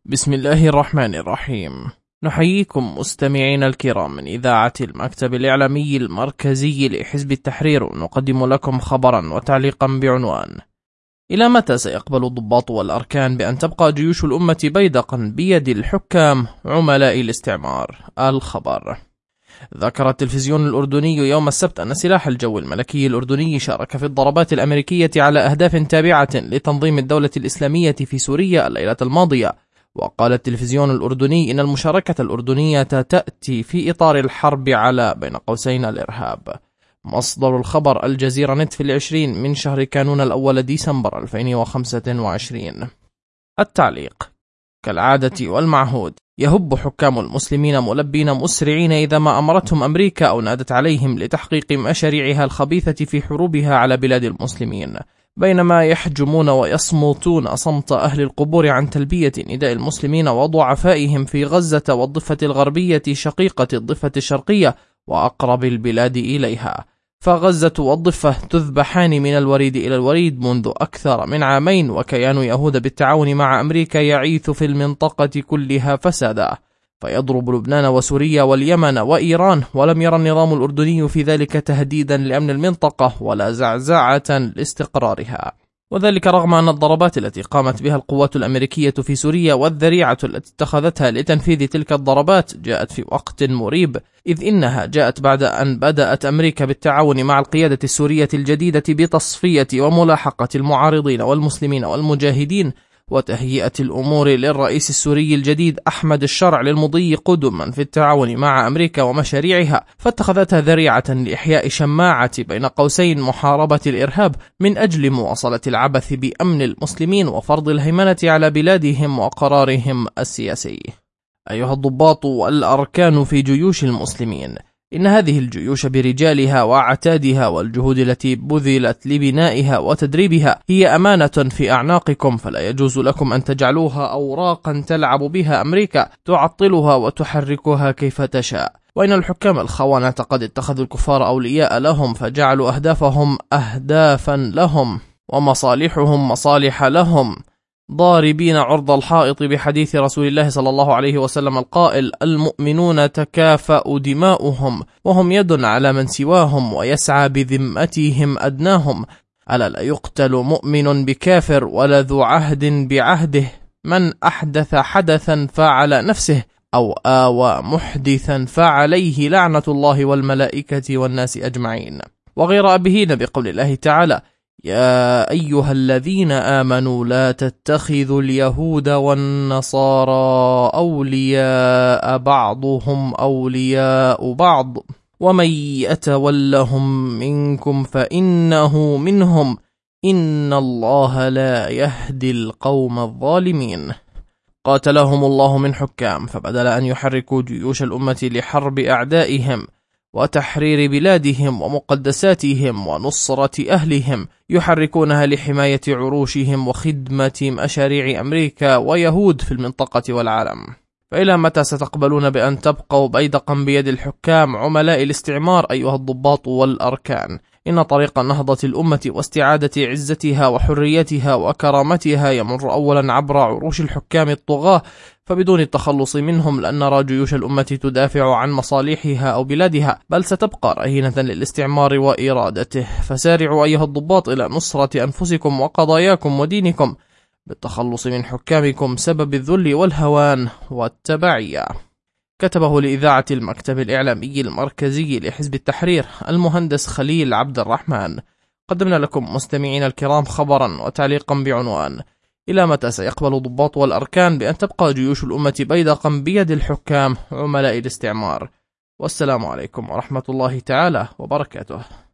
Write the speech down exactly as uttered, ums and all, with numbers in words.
بسم الله الرحمن الرحيم. نحييكم مستمعين الكرام من إذاعة المكتب الإعلامي المركزي لحزب التحرير، نقدم لكم خبرا وتعليقا بعنوان: إلى متى سيقبل الضباط والأركان بأن تبقى جيوش الأمة بيدقا بيد الحكام عملاء الاستعمار؟ الخبر: ذكر التلفزيون الأردني يوم السبت أن سلاح الجو الملكي الأردني شارك في الضربات الأمريكية على أهداف تابعة لتنظيم الدولة الإسلامية في سوريا الليلة الماضية. وقال التلفزيون الأردني إن المشاركة الأردنية تأتي في إطار الحرب على بين قوسين الإرهاب. مصدر الخبر: الجزيرة نت في العشرين من شهر كانون الأول ديسمبر ألفين وخمسة وعشرين. التعليق: كالعادة والمعهود، يهب حكام المسلمين ملبين مسرعين إذا ما أمرتهم أمريكا أو نادت عليهم لتحقيق مشاريعها الخبيثة في حروبها على بلاد المسلمين، بينما يحجمون ويصمتون صمت أهل القبور عن تلبية نداء المسلمين وضعفائهم في غزة والضفة الغربية شقيقة الضفة الشرقية وأقرب البلاد إليها. فغزة والضفة تذبحان من الوريد إلى الوريد منذ أكثر من عامين، وكيان يهود بالتعاون مع أمريكا يعيث في المنطقة كلها فسادا، فيضرب لبنان وسوريا واليمن وإيران، ولم يرى النظام الأردني في ذلك تهديدا لأمن المنطقة ولا زعزعة لاستقرارها، وذلك رغم أن الضربات التي قامت بها القوات الأمريكية في سوريا والذريعة التي اتخذتها لتنفيذ تلك الضربات جاءت في وقت مريب، إذ إنها جاءت بعد أن بدأت أمريكا بالتعاون مع القيادة السورية الجديدة بتصفية وملاحقة المعارضين والمسلمين والمجاهدين، وتهيئة الأمور للرئيس السوري الجديد أحمد الشرع للمضي قدما في التعاون مع أمريكا ومشاريعها، فاتخذتها ذريعة لإحياء شماعة بين قوسين محاربة الإرهاب من أجل مواصلة العبث بأمن المسلمين وفرض الهيمنة على بلادهم وقرارهم السياسي. أيها الضباط والأركان في جيوش المسلمين، إن هذه الجيوش برجالها وعتادها والجهود التي بذلت لبنائها وتدريبها هي أمانة في أعناقكم، فلا يجوز لكم أن تجعلوها أوراقا تلعب بها أمريكا تعطلها وتحركها كيف تشاء. وإن الحكام الخونة قد اتخذوا الكفار أولياء لهم، فجعلوا أهدافهم أهدافا لهم ومصالحهم مصالح لهم، ضاربين عرض الحائط بحديث رسول الله صلى الله عليه وسلم القائل: المؤمنون تكافأ دماؤهم وهم يد على من سواهم ويسعى بذمتهم أدناهم، ألا لا يقتل مؤمن بكافر ولا ذو عهد بعهده، من أحدث حدثا فعلى نفسه أو آوى محدثا فعليه لعنة الله والملائكة والناس أجمعين. وغير أبهين بقول الله تعالى: يا أيها الذين آمنوا لا تتخذوا اليهود والنصارى أولياء بعضهم أولياء بعض ومن يتولهم منكم فإنه منهم إن الله لا يهدي القوم الظالمين. قاتلهم الله من حكام، فبدل أن يحركوا جيوش الأمة لحرب أعدائهم وتحرير بلادهم ومقدساتهم ونصرة أهلهم، يحركونها لحماية عروشهم وخدمة مشاريع أمريكا ويهود في المنطقة والعالم. فإلى متى ستقبلون بأن تبقوا بيدقا بيد الحكام عملاء الاستعمار أيها الضباط والأركان؟ إن طريق نهضة الأمة واستعادة عزتها وحريتها وكرامتها يمر أولا عبر عروش الحكام الطغاة، فبدون التخلص منهم لن نرى جيوش الأمة تدافع عن مصالحها أو بلادها، بل ستبقى رهينة للاستعمار وإرادته. فسارعوا أيها الضباط إلى نصرة أنفسكم وقضاياكم ودينكم بالتخلص من حكامكم سبب الذل والهوان والتبعية. كتبه لإذاعة المكتب الإعلامي المركزي لحزب التحرير المهندس خليل عبد الرحمن. قدمنا لكم مستمعين الكرام خبرا وتعليقا بعنوان: إلى متى سيقبل الضباط والأركان بأن تبقى جيوش الأمة بيدقا بيد الحكام عملاء الاستعمار؟ والسلام عليكم ورحمة الله تعالى وبركاته.